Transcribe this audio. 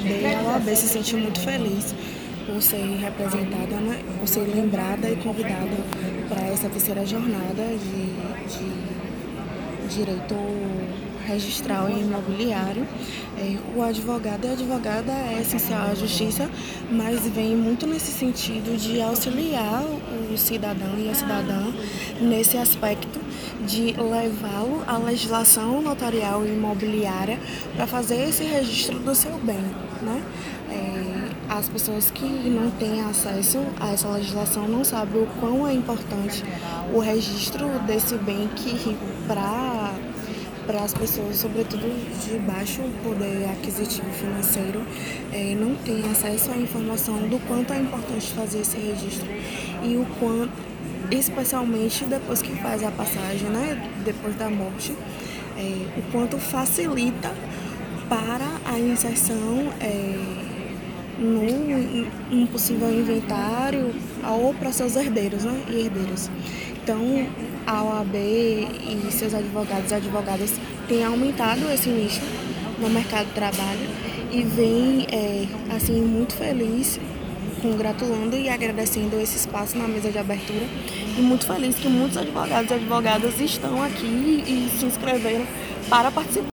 a OAB se sente muito feliz por ser representada, né, por ser lembrada e convidada para essa terceira jornada de direito registral e imobiliário. O advogado e a advogada é essencial à justiça, mas vem muito nesse sentido de auxiliar o cidadão e a cidadã nesse aspecto de levá-lo à legislação notarial e imobiliária para fazer esse registro do seu bem, né? As pessoas que não têm acesso a essa legislação não sabem o quão é importante o registro desse bem que para as pessoas, sobretudo de baixo poder aquisitivo financeiro, não têm acesso à informação do quanto é importante fazer esse registro e o quanto, especialmente depois que faz a passagem, né, depois da morte, o quanto facilita para a inserção num possível inventário ou para seus herdeiros, né, e herdeiros. Então, a OAB e seus advogados e advogadas têm aumentado esse nicho no mercado de trabalho e vem, assim, muito feliz, congratulando e agradecendo esse espaço na mesa de abertura e muito feliz que muitos advogados e advogadas estão aqui e se inscreveram para participar.